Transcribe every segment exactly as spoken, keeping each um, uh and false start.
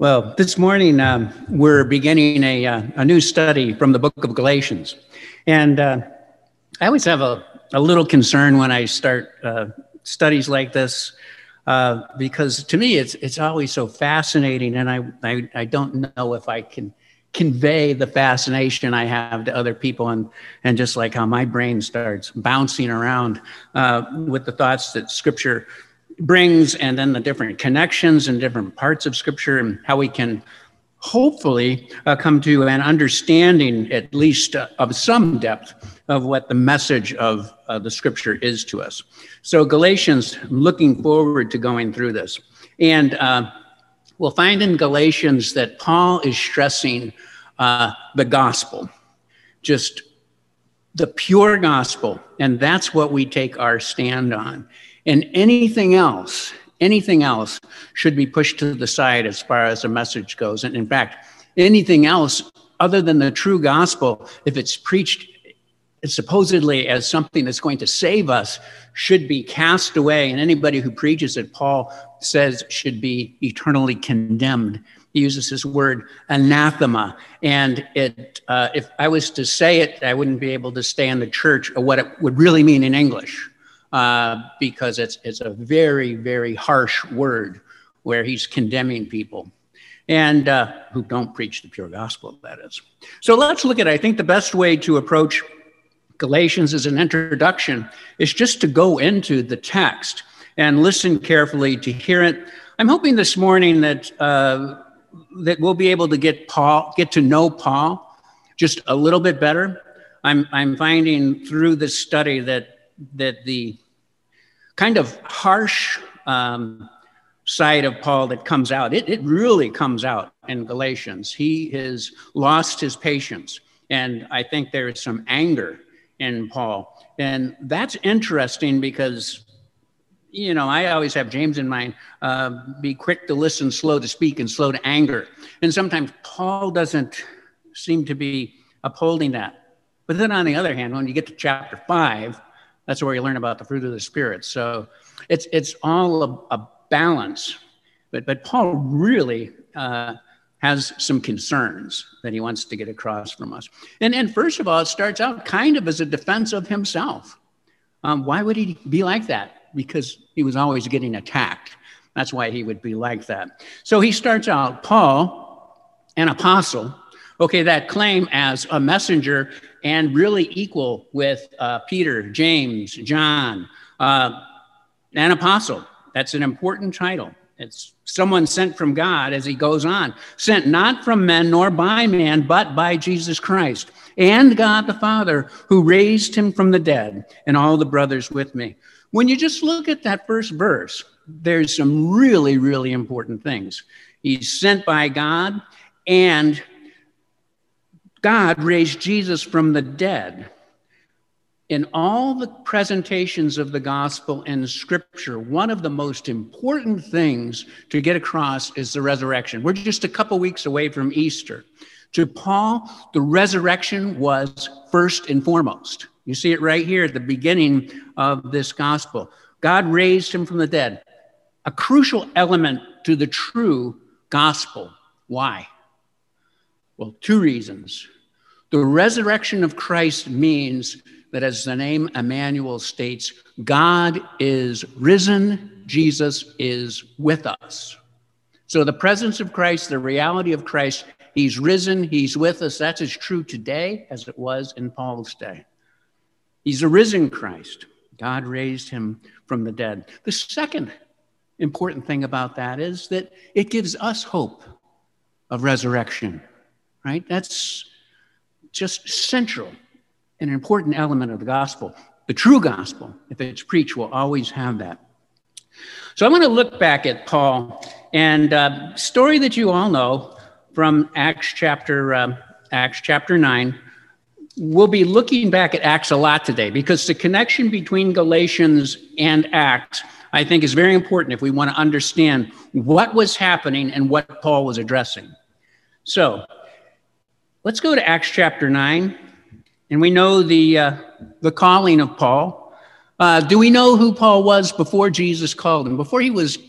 Well, this morning um, we're beginning a, uh, a new study from the book of Galatians. And uh, I always have a, a little concern when I start uh, studies like this, uh, because to me it's it's always so fascinating, and I, I, I don't know if I can convey the fascination I have to other people, and, and just like how my brain starts bouncing around uh, with the thoughts that Scripture brings, and then the different connections and different parts of Scripture, and how we can hopefully uh, come to an understanding, at least uh, of some depth, of what the message of uh, the Scripture is to us. So Galatians, looking forward to going through this. And uh, we'll find in Galatians that Paul is stressing uh, the gospel, just the pure gospel, and that's what we take our stand on. And anything else, anything else should be pushed to the side as far as the message goes. And in fact, anything else other than the true gospel, if it's preached supposedly as something that's going to save us, should be cast away. And anybody who preaches it, Paul says, should be eternally condemned. He uses this word anathema. And it, uh, if I was to say it, I wouldn't be able to stay in the church or what it would really mean in English. Uh, because it's it's a very, very harsh word where he's condemning people and uh, who don't preach the pure gospel, that is. So let's look at it. I think the best way to approach Galatians as an introduction is just to go into the text and listen carefully to hear it. I'm hoping this morning that uh, that we'll be able to get Paul, get to know Paul just a little bit better. I'm I'm finding through this study that that the kind of harsh um, side of Paul that comes out, it, it really comes out in Galatians. He has lost his patience, and I think there is some anger in Paul. And that's interesting because, you know, I always have James in mind, uh, be quick to listen, slow to speak, and slow to anger. And sometimes Paul doesn't seem to be upholding that. But then on the other hand, when you get to chapter five, that's where you learn about the fruit of the Spirit. So it's it's all a, a balance. But but Paul really uh, has some concerns that he wants to get across from us. And, and first of all, it starts out kind of as a defense of himself. Um, why would he be like that? Because he was always getting attacked. That's why he would be like that. So he starts out, Paul, an apostle, okay, that claim as a messenger and really equal with uh, Peter, James, John, uh, an apostle. That's an important title. It's someone sent from God, as he goes on, sent not from men nor by man, but by Jesus Christ and God the Father, who raised him from the dead, and all the brothers with me. When you just look at that first verse, there's some really, really important things. He's sent by God, and God raised Jesus from the dead. In all the presentations of the gospel in Scripture, one of the most important things to get across is the resurrection. We're just a couple weeks away from Easter. To Paul, the resurrection was first and foremost. You see it right here at the beginning of this gospel. God raised him from the dead, a crucial element to the true gospel. Why? Well, two reasons. The resurrection of Christ means that, as the name Emmanuel states, God is risen, Jesus is with us. So the presence of Christ, the reality of Christ, he's risen, he's with us. That's as true today as it was in Paul's day. He's a risen Christ. God raised him from the dead. The second important thing about that is that it gives us hope of resurrection, right? That's just central, an important element of the gospel. The true gospel, if it's preached, will always have that. So I'm going to look back at Paul, and uh, story that you all know from Acts chapter uh, Acts chapter nine. We'll be looking back at Acts a lot today because the connection between Galatians and Acts, I think, is very important if we want to understand what was happening and what Paul was addressing. So let's go to Acts chapter nine, and we know the uh, the calling of Paul. Uh, do we know who Paul was before Jesus called him? Before he was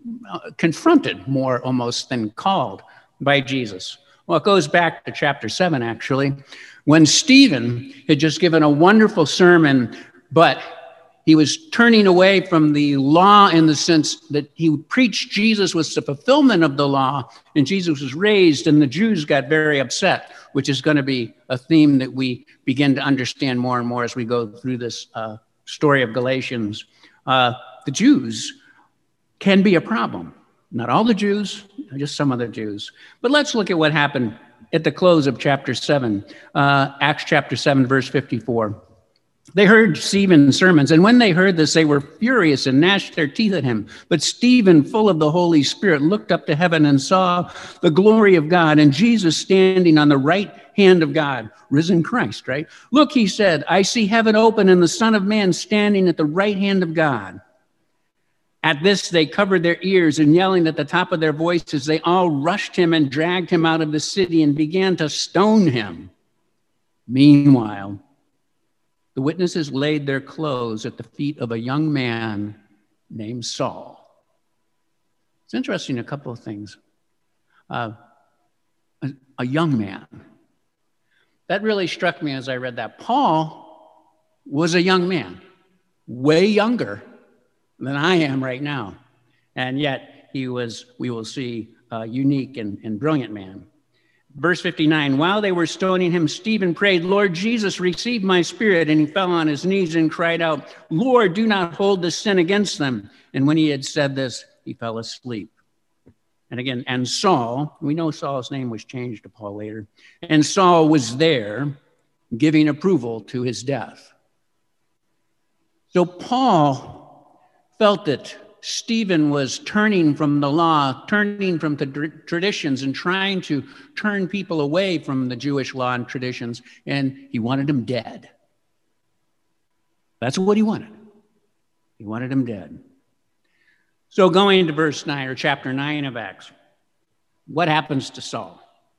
uh, confronted more almost than called by Jesus. Well, it goes back to chapter seven, actually, when Stephen had just given a wonderful sermon, but he was turning away from the law in the sense that he preached Jesus was the fulfillment of the law, and Jesus was raised, and the Jews got very upset, which is going to be a theme that we begin to understand more and more as we go through this uh, story of Galatians. Uh, the Jews can be a problem. Not all the Jews, just some of the Jews. But let's look at what happened at the close of chapter seven, uh, Acts chapter seven, verse fifty-four. They heard Stephen's sermons, and when they heard this, they were furious and gnashed their teeth at him. But Stephen, full of the Holy Spirit, looked up to heaven and saw the glory of God and Jesus standing on the right hand of God, risen Christ, right? Look, he said, I see heaven open and the Son of Man standing at the right hand of God. At this, they covered their ears, and yelling at the top of their voices, they all rushed him and dragged him out of the city and began to stone him. Meanwhile, the witnesses laid their clothes at the feet of a young man named Saul. It's interesting, a couple of things. Uh, a, a young man. That really struck me as I read that. Paul was a young man, way younger than I am right now. And yet he was, we will see, a unique and, and brilliant man. Verse fifty-nine, while they were stoning him, Stephen prayed, Lord Jesus, receive my spirit. And he fell on his knees and cried out, Lord, do not hold this sin against them. And when he had said this, he fell asleep. And again, and Saul, we know Saul's name was changed to Paul later, and Saul was there giving approval to his death. So Paul felt that Stephen was turning from the law, turning from the traditions, and trying to turn people away from the Jewish law and traditions, and he wanted him dead. That's what he wanted. He wanted him dead. So going to verse nine, or chapter nine of Acts, what happens to Saul?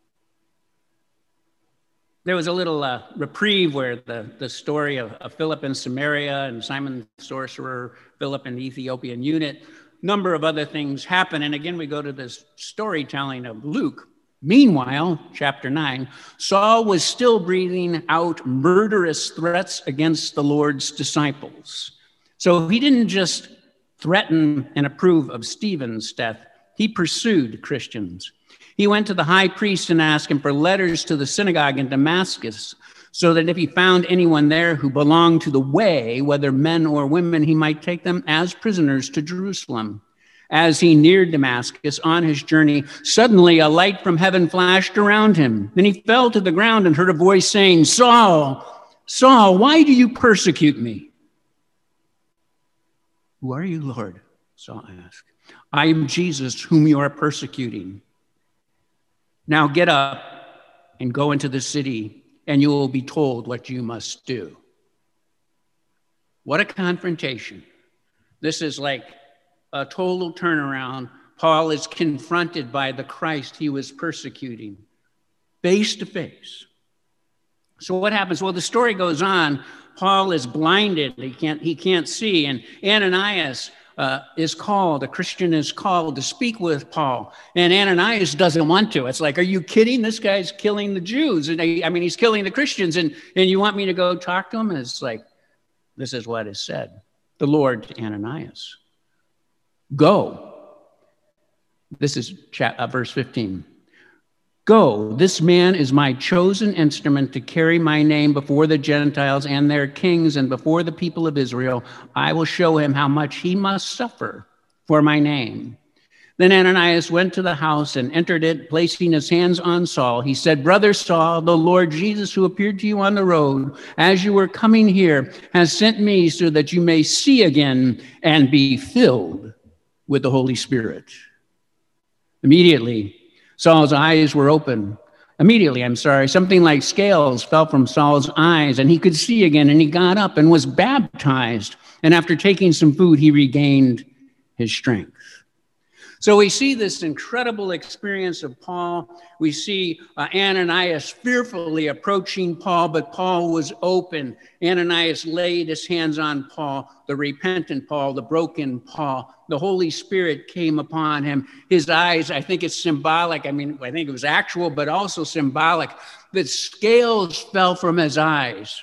There was a little uh, reprieve where the, the story of, of Philip in Samaria and Simon the sorcerer, Philip and the Ethiopian eunuch, number of other things happen. And again, we go to this storytelling of Luke. Meanwhile, chapter nine, Saul was still breathing out murderous threats against the Lord's disciples. So he didn't just threaten and approve of Stephen's death. He pursued Christians. He went to the high priest and asked him for letters to the synagogue in Damascus, so that if he found anyone there who belonged to the way, whether men or women, he might take them as prisoners to Jerusalem. As he neared Damascus on his journey, suddenly a light from heaven flashed around him. Then he fell to the ground and heard a voice saying, Saul, Saul, why do you persecute me? Who are you, Lord? Saul asked. I am Jesus, whom you are persecuting. Now get up and go into the city, and you will be told what you must do. What a confrontation. This is like a total turnaround. Paul is confronted by the Christ he was persecuting, face to face. So what happens? Well, the story goes on. Paul is blinded. He can't, he can't see. And Ananias uh, is called, a Christian is called to speak with Paul. And Ananias doesn't want to. It's like, are you kidding? This guy's killing the Jews. And I, I mean, he's killing the Christians. And, and you want me to go talk to him? And it's like, this is what is said. The Lord to Ananias. Go. This is chat, uh, verse fifteen. Go, this man is my chosen instrument to carry my name before the Gentiles and their kings and before the people of Israel. I will show him how much he must suffer for my name. Then Ananias went to the house and entered it, placing his hands on Saul. He said, Brother Saul, the Lord Jesus, who appeared to you on the road as you were coming here, has sent me so that you may see again and be filled with the Holy Spirit. Immediately, Saul's eyes were open. Immediately, I'm sorry, something like scales fell from Saul's eyes, and he could see again, and he got up and was baptized. And after taking some food, he regained his strength. So we see this incredible experience of Paul. We see uh, Ananias fearfully approaching Paul, but Paul was open. Ananias laid his hands on Paul, the repentant Paul, the broken Paul. The Holy Spirit came upon him. His eyes, I think it's symbolic. I mean, I think it was actual, but also symbolic. The scales fell from his eyes,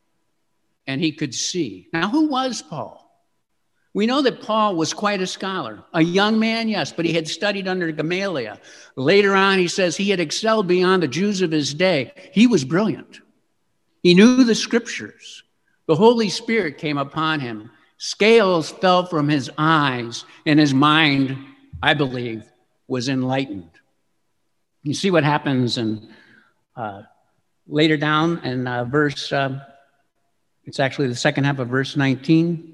and he could see. Now, who was Paul? We know that Paul was quite a scholar, a young man, yes, but he had studied under Gamaliel. Later on, he says he had excelled beyond the Jews of his day. He was brilliant. He knew the scriptures. The Holy Spirit came upon him. Scales fell from his eyes, and his mind, I believe, was enlightened. You see what happens in, uh, later down in uh, verse, uh, it's actually the second half of verse nineteen.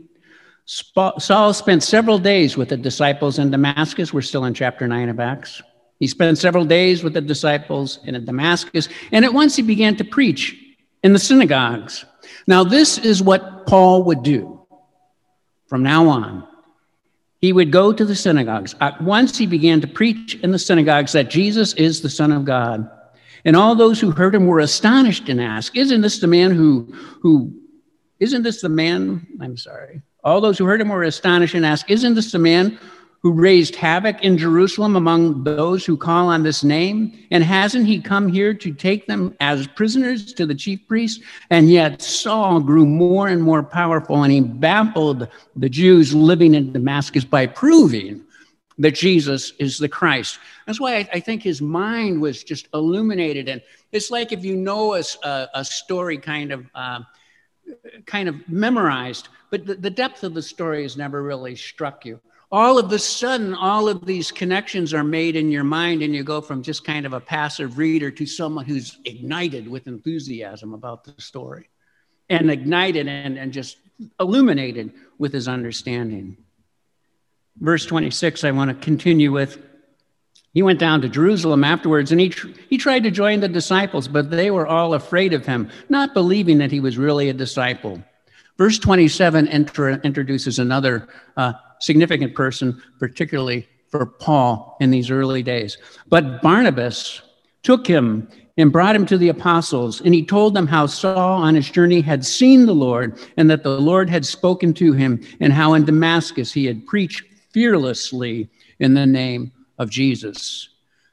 Saul spent several days with the disciples in Damascus. We're still in chapter nine of Acts. He spent several days with the disciples in Damascus, and at once he began to preach in the synagogues. Now, this is what Paul would do from now on. He would go to the synagogues. At once he began to preach in the synagogues that Jesus is the Son of God. And all those who heard him were astonished and asked, Isn't this the man who, who, isn't this the man, I'm sorry. All those who heard him were astonished and asked, Isn't this the man who raised havoc in Jerusalem among those who call on this name? And hasn't he come here to take them as prisoners to the chief priests? And yet Saul grew more and more powerful, and he baffled the Jews living in Damascus by proving that Jesus is the Christ. That's why I, I think his mind was just illuminated. And it's like if you know a, a, a story kind of uh, kind of memorized, but the, the depth of the story has never really struck you. All of a sudden, all of these connections are made in your mind, and you go from just kind of a passive reader to someone who's ignited with enthusiasm about the story, and ignited and, and just illuminated with his understanding. Verse twenty-six, I want to continue with. He went down to Jerusalem afterwards, and he, tr- he tried to join the disciples, but they were all afraid of him, not believing that he was really a disciple. Verse twenty-seven enter- introduces another uh, significant person, particularly for Paul in these early days. But Barnabas took him and brought him to the apostles, and he told them how Saul on his journey had seen the Lord, and that the Lord had spoken to him, and how in Damascus he had preached fearlessly in the name of Jesus.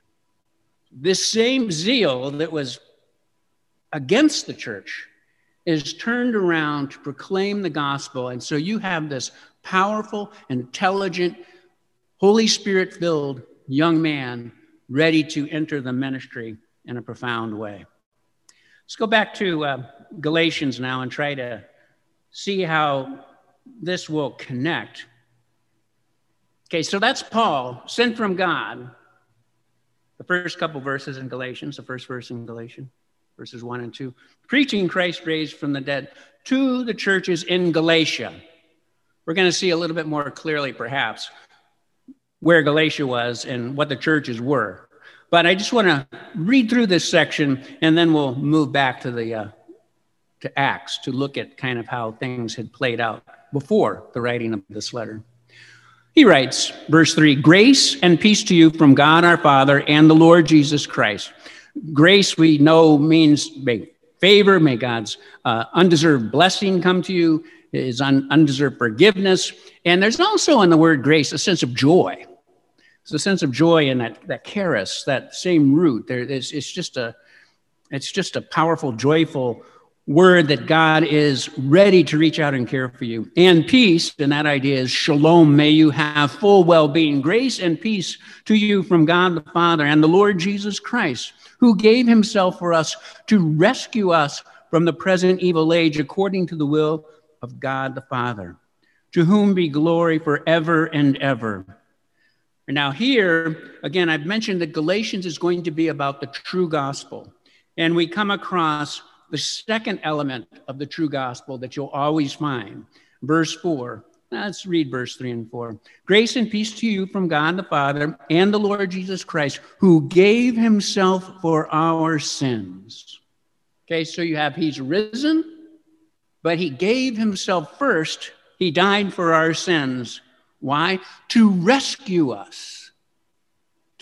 This same zeal that was against the church is turned around to proclaim the gospel. And so you have this powerful, intelligent, Holy Spirit-filled young man ready to enter the ministry in a profound way. Let's go back to uh, Galatians now and try to see how this will connect. Okay, so that's Paul, sent from God. The first couple verses in Galatians, the first verse in Galatians, verses one and two. Preaching Christ raised from the dead to the churches in Galatia. We're going to see a little bit more clearly, perhaps, where Galatia was and what the churches were. But I just want to read through this section, and then we'll move back to the uh, to Acts to look at kind of how things had played out before the writing of this letter. He writes, verse three, grace and peace to you from God our Father and the Lord Jesus Christ. Grace, we know, means may favor, may God's uh, undeserved blessing come to you, his un- undeserved forgiveness. And there's also in the word grace a sense of joy. It's a sense of joy in that, that charis, that same root. There, it's, it's just a, it's just a powerful, joyful word that God is ready to reach out and care for you. And peace, and that idea is shalom. May you have full well-being, grace and peace to you from God the Father and the Lord Jesus Christ, who gave himself for us to rescue us from the present evil age according to the will of God the Father, to whom be glory forever and ever. And now here, again, I've mentioned that Galatians is going to be about the true gospel. And we come across the second element of the true gospel that you'll always find. Verse four. Let's read verse three and four. Grace and peace to you from God the Father and the Lord Jesus Christ, who gave himself for our sins. Okay, so you have he's risen, but he gave himself first. He died for our sins. Why? To rescue us.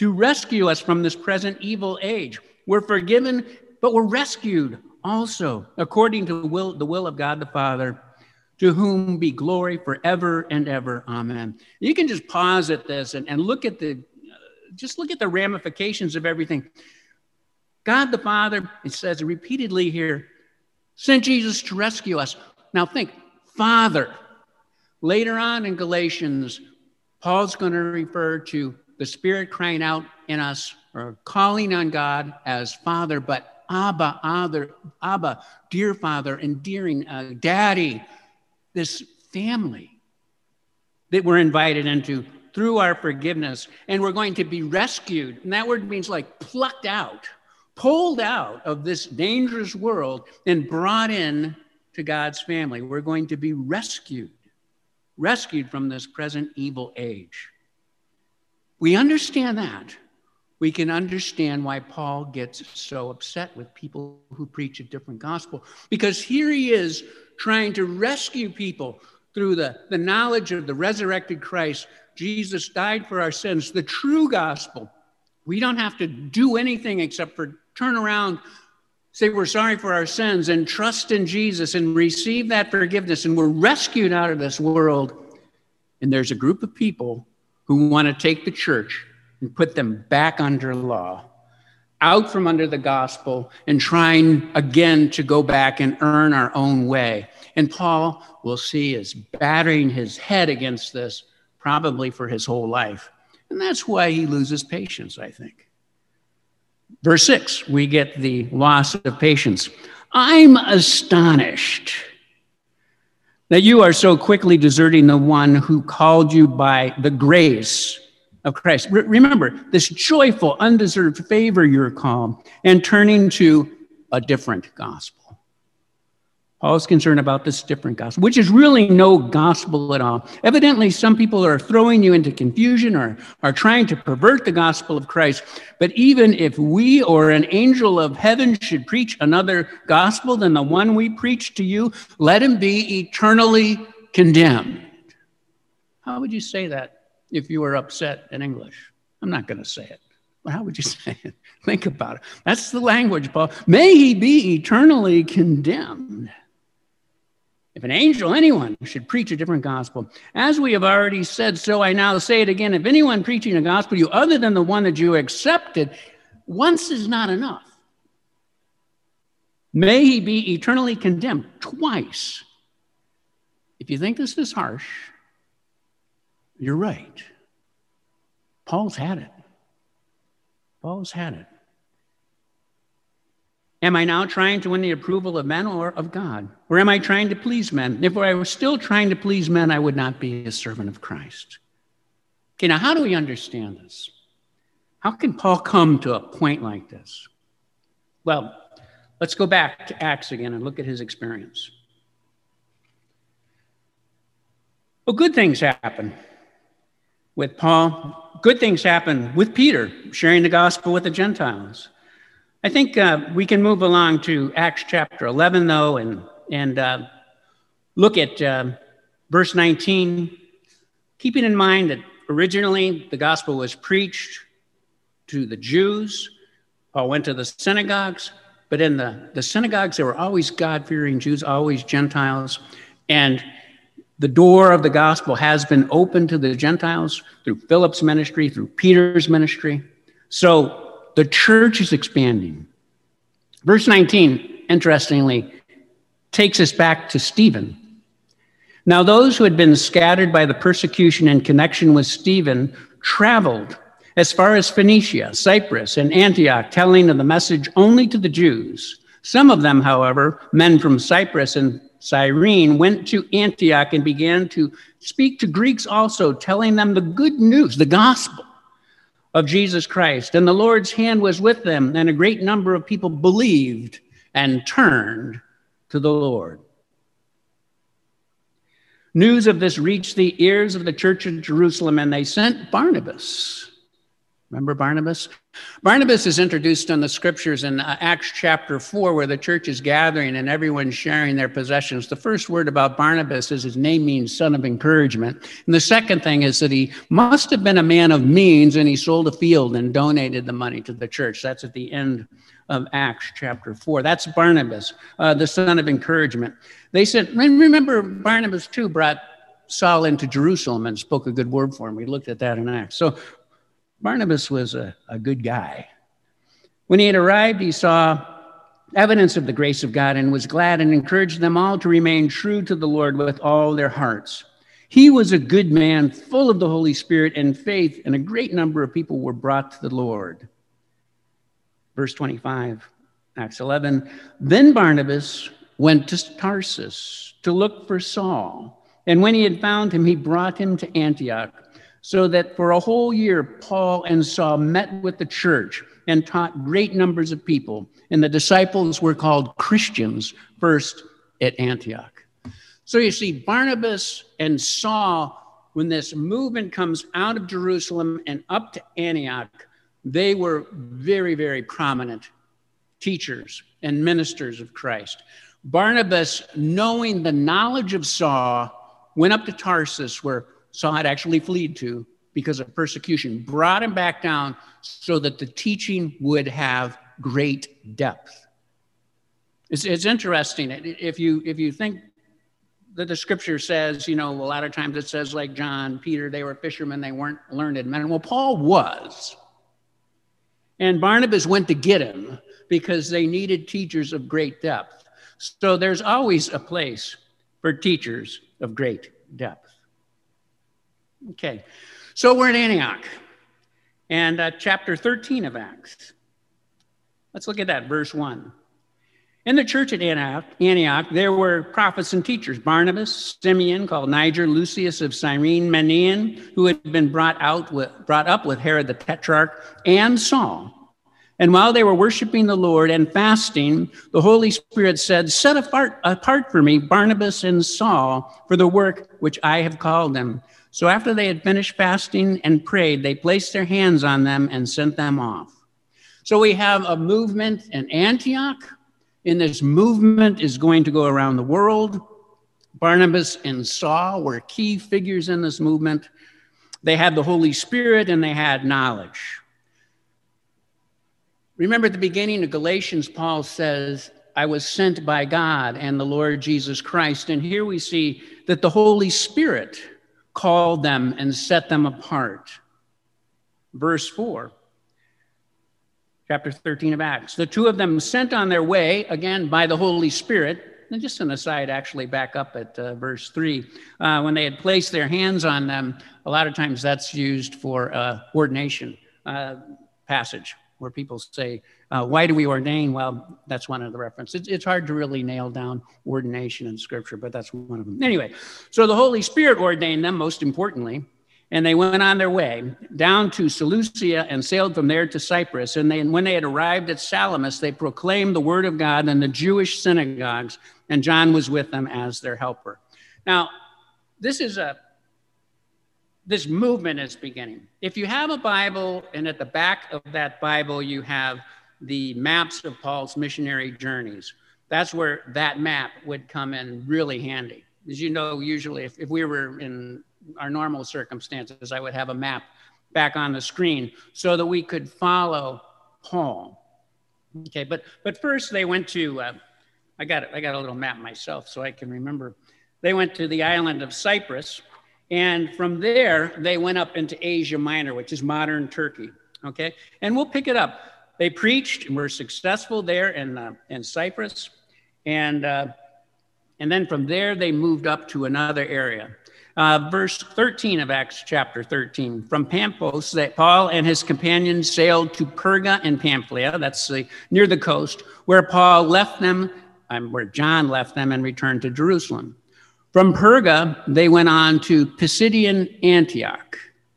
to rescue us from this present evil age. We're forgiven, but we're rescued also, according to the will, the will of God the Father, to whom be glory forever and ever. Amen. You can just pause at this and, and look at the, uh, just look at the ramifications of everything. God the Father, it says repeatedly here, sent Jesus to rescue us. Now think, Father. Later on in Galatians, Paul's going to refer to the Spirit crying out in us, or calling on God as Father, but Abba, Abba, Abba, dear Father, endearing uh, Daddy, this family that we're invited into through our forgiveness, and we're going to be rescued. And that word means like plucked out, pulled out of this dangerous world and brought in to God's family. We're going to be rescued, rescued from this present evil age. We understand that. We can understand why Paul gets so upset with people who preach a different gospel, because here he is trying to rescue people through the, the knowledge of the resurrected Christ. Jesus died for our sins, the true gospel. We don't have to do anything except for turn around, say we're sorry for our sins, and trust in Jesus and receive that forgiveness, and we're rescued out of this world. And there's a group of people who want to take the church and put them back under law, out from under the gospel, and trying again to go back and earn our own way. And Paul, we'll see, is battering his head against this probably for his whole life. And that's why he loses patience, I think. Verse six, we get the loss of patience. I'm astonished that you are so quickly deserting the one who called you by the grace of Christ. Re- remember, this joyful, undeserved favor you're called, and turning to a different gospel. Paul's concerned about this different gospel, which is really no gospel at all. Evidently, some people are throwing you into confusion or are trying to pervert the gospel of Christ. But even if we or an angel of heaven should preach another gospel than the one we preach to you, let him be eternally condemned. How would you say that if you were upset in English? I'm not going to say it. But how would you say it? Think about it. That's the language, Paul. May he be eternally condemned. If an angel, anyone, should preach a different gospel. As we have already said, so I now say it again. If anyone preaching a gospel to you other than the one that you accepted, once is not enough. May he be eternally condemned twice. If you think this is harsh, you're right. Paul's had it. Paul's had it. Am I now trying to win the approval of men or of God? Or am I trying to please men? If I was still trying to please men, I would not be a servant of Christ. Okay, now how do we understand this? How can Paul come to a point like this? Well, let's go back to Acts again and look at his experience. Well, good things happen with Paul. Good things happen with Peter, sharing the gospel with the Gentiles. I think uh, we can move along to Acts chapter eleven, though, and, and uh, look at uh, verse nineteen, keeping in mind that originally the gospel was preached to the Jews. Paul went to the synagogues, but in the, the synagogues, there were always God-fearing Jews, always Gentiles, and the door of the gospel has been opened to the Gentiles through Philip's ministry, through Peter's ministry. So the church is expanding. Verse nineteen, interestingly, takes us back to Stephen. Now those who had been scattered by the persecution in connection with Stephen traveled as far as Phoenicia, Cyprus, and Antioch, telling of the message only to the Jews. Some of them, however, men from Cyprus and Cyrene, went to Antioch and began to speak to Greeks also, telling them the good news, the gospel of Jesus Christ. And the Lord's hand was with them, and a great number of people believed and turned to the Lord. News of this reached the ears of the church in Jerusalem, and they sent Barnabas Remember Barnabas? Barnabas is introduced in the scriptures in uh, Acts chapter four, where the church is gathering and everyone's sharing their possessions. The first word about Barnabas is his name means son of encouragement. And the second thing is that he must have been a man of means, and he sold a field and donated the money to the church. That's at the end of Acts chapter four. That's Barnabas, uh, the son of encouragement. They said, remember, Barnabas too brought Saul into Jerusalem and spoke a good word for him. We looked at that in Acts. So Barnabas was a, a good guy. When he had arrived, he saw evidence of the grace of God and was glad and encouraged them all to remain true to the Lord with all their hearts. He was a good man, full of the Holy Spirit and faith, and a great number of people were brought to the Lord. Verse twenty-five, Acts eleven, then Barnabas went to Tarsus to look for Saul, and when he had found him, he brought him to Antioch, so that for a whole year Paul and Saul met with the church and taught great numbers of people, and the disciples were called Christians first at Antioch. So you see, Barnabas and Saul, when this movement comes out of Jerusalem and up to Antioch, they were very, very prominent teachers and ministers of Christ. Barnabas, knowing the knowledge of Saul, went up to Tarsus, where Saul had actually fled to because of persecution, brought him back down so that the teaching would have great depth. It's, it's interesting. If you, if you think that the scripture says, you know, a lot of times it says like John, Peter, they were fishermen, they weren't learned men. Well, Paul was. And Barnabas went to get him because they needed teachers of great depth. So there's always a place for teachers of great depth. Okay, so we're in Antioch, and uh, chapter thirteen of Acts. Let's look at that, verse one. In the church at Antioch, Antioch, there were prophets and teachers, Barnabas, Simeon, called Niger, Lucius of Cyrene, Manaen, who had been brought out with, brought up with Herod the Tetrarch, and Saul. And while they were worshiping the Lord and fasting, the Holy Spirit said, set apart, apart for me Barnabas and Saul for the work which I have called them. So after they had finished fasting and prayed, they placed their hands on them and sent them off. So we have a movement in Antioch, and this movement is going to go around the world. Barnabas and Saul were key figures in this movement. They had the Holy Spirit and they had knowledge. Remember at the beginning of Galatians, Paul says, I was sent by God and the Lord Jesus Christ. And here we see that the Holy Spirit called them and set them apart. Verse four, chapter thirteen of Acts. The two of them sent on their way, again, by the Holy Spirit. And just an aside, actually, back up at uh, verse three. Uh, when they had placed their hands on them, a lot of times that's used for uh, ordination uh, passage, where people say, uh, why do we ordain? Well, that's one of the references. It's, it's hard to really nail down ordination in Scripture, but that's one of them. Anyway, so the Holy Spirit ordained them, most importantly, and they went on their way down to Seleucia and sailed from there to Cyprus. And they, when they had arrived at Salamis, they proclaimed the word of God in the Jewish synagogues, and John was with them as their helper. Now, this is a This movement is beginning. If you have a Bible, and at the back of that Bible, you have the maps of Paul's missionary journeys, that's where that map would come in really handy. As you know, usually if, if we were in our normal circumstances, I would have a map back on the screen so that we could follow Paul. Okay, but but first they went to, uh, I got I got a little map myself so I can remember. They went to the island of Cyprus. And from there, they went up into Asia Minor, which is modern Turkey, okay? And we'll pick it up. They preached and were successful there in, uh, in Cyprus. And, uh, and then from there, they moved up to another area. Uh, verse thirteen of Acts chapter thirteen. From Paphos, that Paul and his companions sailed to Perga and Pamphylia, that's the, near the coast, where Paul left them, um, where John left them and returned to Jerusalem. From Perga, they went on to Pisidian Antioch.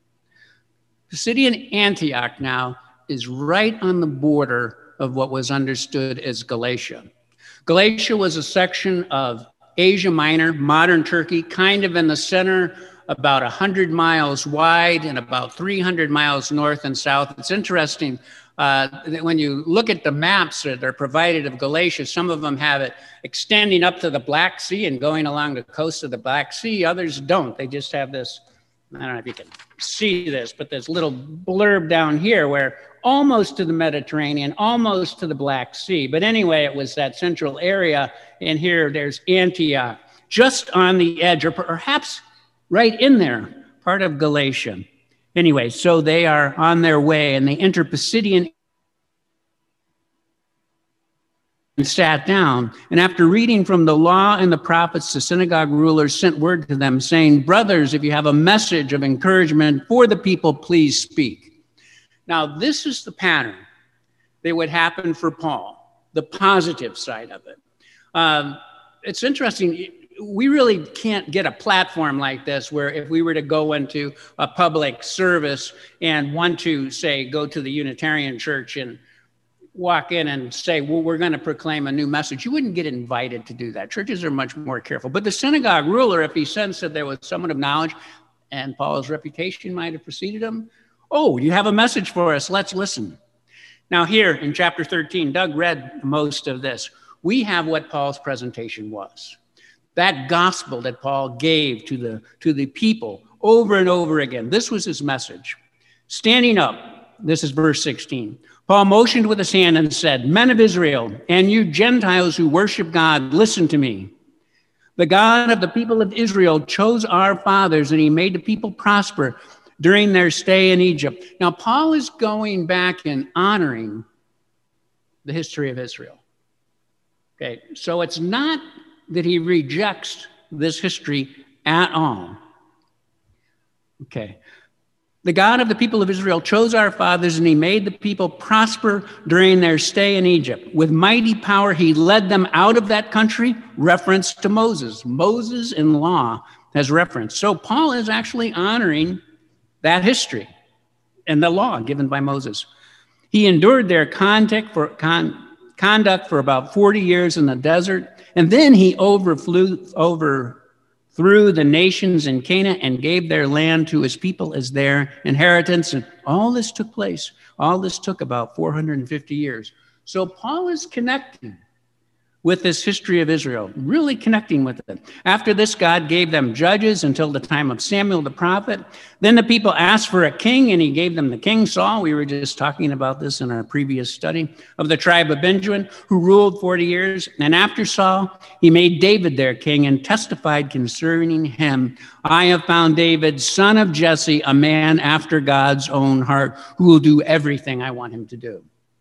Pisidian Antioch now is right on the border of what was understood as Galatia. Galatia was a section of Asia Minor, modern Turkey, kind of in the center about one hundred miles wide and about three hundred miles north and south. It's interesting uh, that when you look at the maps that are provided of Galatia, some of them have it extending up to the Black Sea and going along the coast of the Black Sea. Others don't. They just have this, I don't know if you can see this, but this little blurb down here where almost to the Mediterranean, almost to the Black Sea. But anyway, it was that central area. And here there's Antioch, just on the edge, or perhaps right in there, part of Galatia. Anyway, so they are on their way, and they enter Pisidian and sat down. And after reading from the law and the prophets, the synagogue rulers sent word to them, saying, "Brothers, if you have a message of encouragement for the people, please speak." Now, this is the pattern that would happen for Paul, the positive side of it. Um, it's interesting. We really can't get a platform like this where if we were to go into a public service and want to, say, go to the Unitarian Church and walk in and say, well, we're going to proclaim a new message, you wouldn't get invited to do that. Churches are much more careful. But the synagogue ruler, if he sensed that there was someone of knowledge and Paul's reputation might have preceded him, oh, you have a message for us. Let's listen. Now here in chapter thirteen, Doug read most of this. We have what Paul's presentation was. That gospel that Paul gave to the, to the people over and over again. This was his message. Standing up, this is verse sixteen. Paul motioned with his hand and said, "Men of Israel, and you Gentiles who worship God, listen to me. The God of the people of Israel chose our fathers, and he made the people prosper during their stay in Egypt." Now, Paul is going back and honoring the history of Israel. Okay, so it's not that he rejects this history at all. Okay. The God of the people of Israel chose our fathers, and he made the people prosper during their stay in Egypt. With mighty power, he led them out of that country, reference to Moses. Moses in law has reference. So Paul is actually honoring that history and the law given by Moses. He endured their contact for, con, conduct for about forty years in the desert, and then he overflew, overthrew the nations in Canaan and gave their land to his people as their inheritance. And all this took place. All this took about four hundred fifty years. So Paul is connecting with this history of Israel, really connecting with it. After this, God gave them judges until the time of Samuel the prophet. Then the people asked for a king, and he gave them the king Saul. We were just talking about this in our previous study, of the tribe of Benjamin, who ruled forty years. And after Saul, he made David their king and testified concerning him, "I have found David, son of Jesse, a man after God's own heart, who will do everything I want him to do."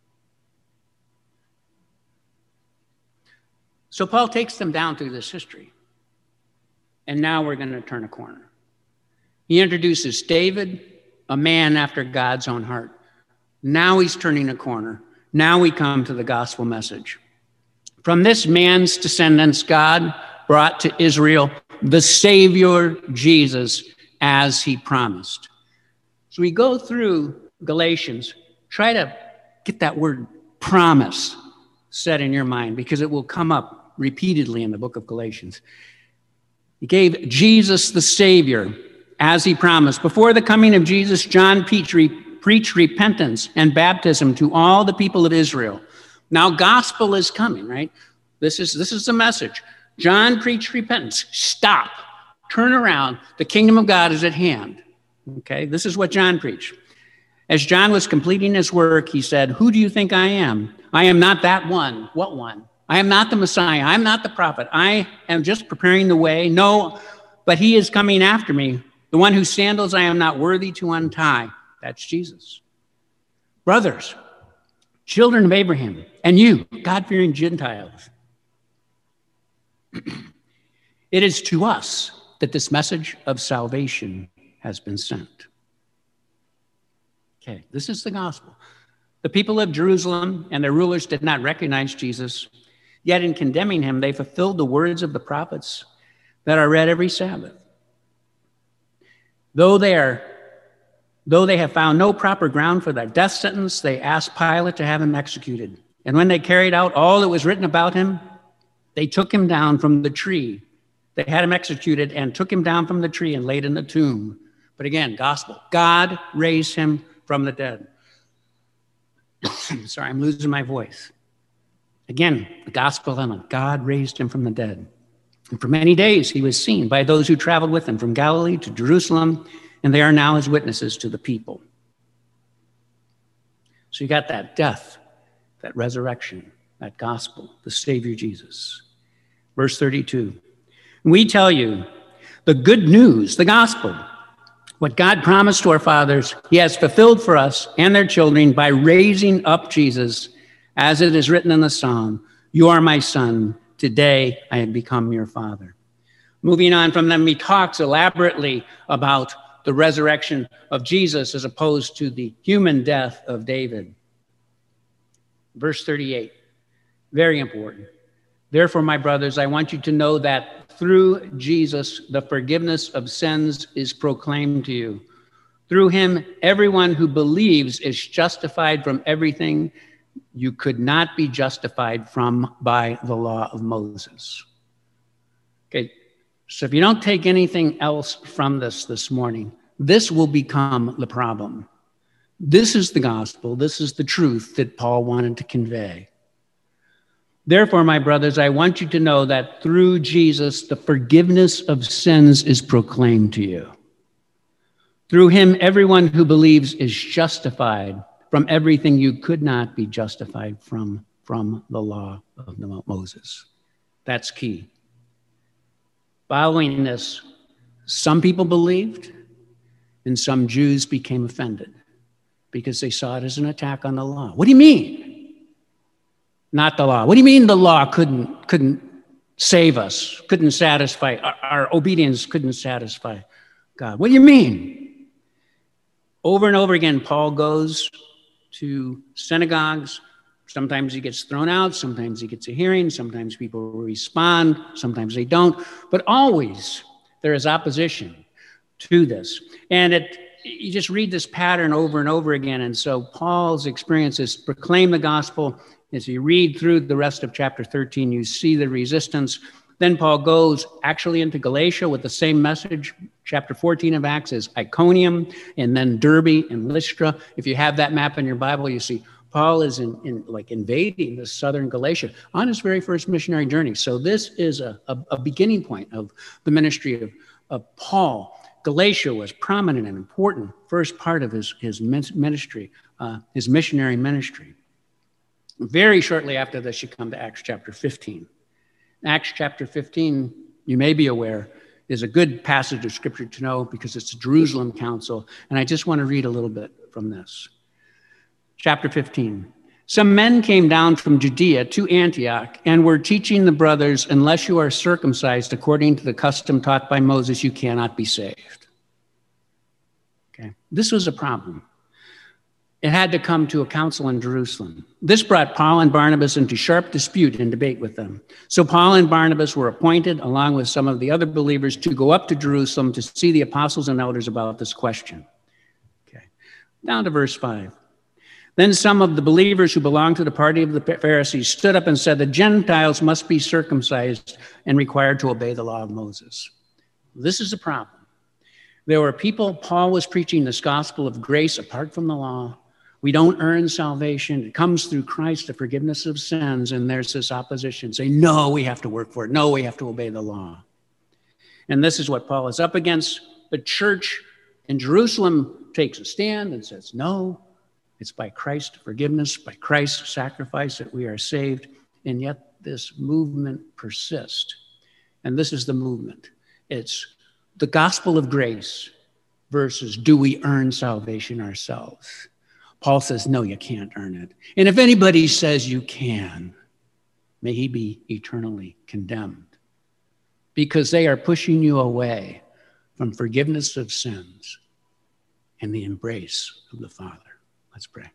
So Paul takes them down through this history. And now we're going to turn a corner. He introduces David, a man after God's own heart. Now he's turning a corner. Now we come to the gospel message. From this man's descendants, God brought to Israel the Savior, Jesus, as he promised. So we go through Galatians. Try to get that word promise set in your mind, because it will come up repeatedly in the book of Galatians. He gave Jesus the Savior as he promised. Before the coming of Jesus, John preached, re- preached repentance and baptism to all the people of Israel. Now gospel is coming, right? This is, this is the message. John preached repentance. Stop. Turn around. The kingdom of God is at hand. Okay, this is what John preached. As John was completing his work, he said, "Who do you think I am? I am not that one." What one? "I am not the Messiah. I am not the prophet. I am just preparing the way. No, but he is coming after me, the one whose sandals I am not worthy to untie." That's Jesus. Brothers, children of Abraham, and you, God-fearing Gentiles, it is to us that this message of salvation has been sent. Okay, this is the gospel. The people of Jerusalem and their rulers did not recognize Jesus, yet in condemning him, they fulfilled the words of the prophets that are read every Sabbath. Though they are, though they have found no proper ground for their death sentence, they asked Pilate to have him executed. And when they carried out all that was written about him, they took him down from the tree They had him executed and took him down from the tree and laid in the tomb. But again, gospel. God raised him from the dead. Sorry, I'm losing my voice. Again, the gospel element. God raised him from the dead. And for many days he was seen by those who traveled with him from Galilee to Jerusalem, and they are now his witnesses to the people. So you got that death, that resurrection, that gospel, the Savior Jesus. Verse thirty-two. We tell you the good news, the gospel, what God promised to our fathers, he has fulfilled for us and their children by raising up Jesus, as it is written in the Psalm, you are my son, today I have become your father. Moving on from them, he talks elaborately about the resurrection of Jesus as opposed to the human death of David. Verse thirty-eight, very important. Therefore, my brothers, I want you to know that through Jesus, the forgiveness of sins is proclaimed to you. Through him, everyone who believes is justified from everything you could not be justified from by the law of Moses. Okay, so if you don't take anything else from this this morning, this will become the problem. This is the gospel. This is the truth that Paul wanted to convey. Therefore, my brothers, I want you to know that through Jesus, the forgiveness of sins is proclaimed to you. Through him, everyone who believes is justified from everything you could not be justified from, from the law of Moses. That's key. Following this, some people believed, and some Jews became offended because they saw it as an attack on the law. What do you mean? Not the law. What do you mean the law couldn't, couldn't save us, couldn't satisfy, our, our obedience couldn't satisfy God? What do you mean? Over and over again, Paul goes to synagogues. Sometimes he gets thrown out. Sometimes he gets a hearing. Sometimes people respond. Sometimes they don't. But always there is opposition to this. And it, you just read this pattern over and over again. And so Paul's experience is proclaim the gospel. As you read through the rest of chapter thirteen, you see the resistance. Then Paul goes actually into Galatia with the same message. Chapter fourteen of Acts is Iconium, and then Derbe and Lystra. If you have that map in your Bible, you see Paul is in, in like invading the southern Galatia on his very first missionary journey. So this is a, a, a beginning point of the ministry of, of Paul. Galatia was prominent and important first part of his, his ministry, uh, his missionary ministry. Very shortly after this, you come to Acts chapter fifteen. Acts chapter fifteen, you may be aware, is a good passage of scripture to know because it's a Jerusalem council. And I just want to read a little bit from this. Chapter fifteen. Some men came down from Judea to Antioch and were teaching the brothers, unless you are circumcised according to the custom taught by Moses, you cannot be saved. Okay, this was a problem. It had to come to a council in Jerusalem. This brought Paul and Barnabas into sharp dispute and debate with them. So Paul and Barnabas were appointed, along with some of the other believers, to go up to Jerusalem to see the apostles and elders about this question. Okay, down to verse five. Then some of the believers who belonged to the party of the Pharisees stood up and said, the Gentiles must be circumcised and required to obey the law of Moses. This is a problem. There were people, Paul was preaching this gospel of grace apart from the law. We don't earn salvation. It comes through Christ, the forgiveness of sins. And there's this opposition. Say, no, we have to work for it. No, we have to obey the law. And this is what Paul is up against. The church in Jerusalem takes a stand and says, no, it's by Christ's forgiveness, by Christ's sacrifice that we are saved. And yet this movement persists. And this is the movement. It's the gospel of grace versus do we earn salvation ourselves? Paul says, no, you can't earn it. And if anybody says you can, may he be eternally condemned, because they are pushing you away from forgiveness of sins and the embrace of the Father. Let's pray.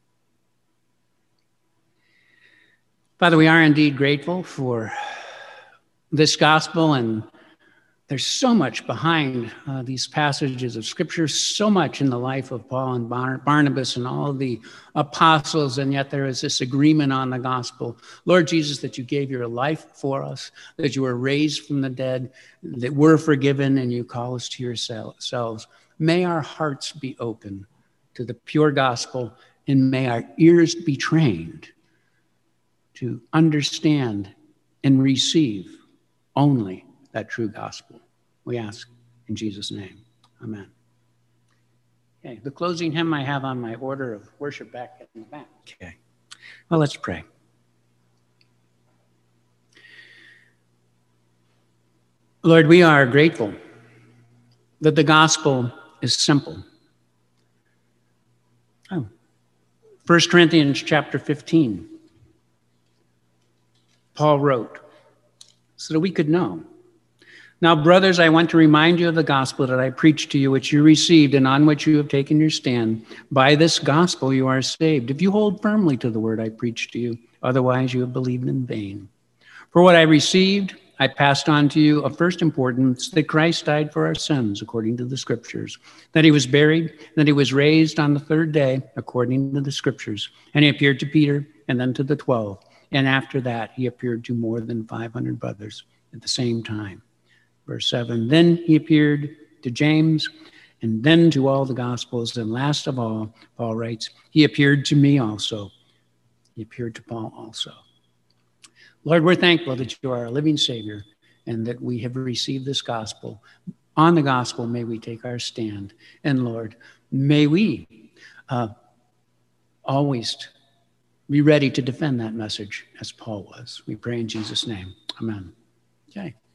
Father, we are indeed grateful for this gospel and There's so much behind uh, these passages of Scripture, so much in the life of Paul and Bar- Barnabas and all of the apostles, and yet there is this agreement on the gospel. Lord Jesus, that you gave your life for us, that you were raised from the dead, that we're forgiven, and you call us to yourselves. May our hearts be open to the pure gospel, and may our ears be trained to understand and receive only that true gospel. We ask in Jesus' name. Amen. Okay, the closing hymn I have on my order of worship back in the back. Okay, well, let's pray. Lord, we are grateful that the gospel is simple. Oh, First Corinthians chapter fifteen, Paul wrote, so that we could know. Now, brothers, I want to remind you of the gospel that I preached to you, which you received and on which you have taken your stand. By this gospel you are saved, if you hold firmly to the word I preached to you. Otherwise you have believed in vain. For what I received, I passed on to you of first importance, that Christ died for our sins, according to the Scriptures, that he was buried, that he was raised on the third day, according to the Scriptures. And he appeared to Peter, and then to the twelve. And after that, he appeared to more than five hundred brothers at the same time. Verse seven, then he appeared to James, and then to all the Gospels. And last of all, Paul writes, he appeared to me also. He appeared to Paul also. Lord, we're thankful that you are a living Savior and that we have received this gospel. On the gospel, may we take our stand. And Lord, may we uh, always be ready to defend that message as Paul was. We pray in Jesus' name. Amen. Okay.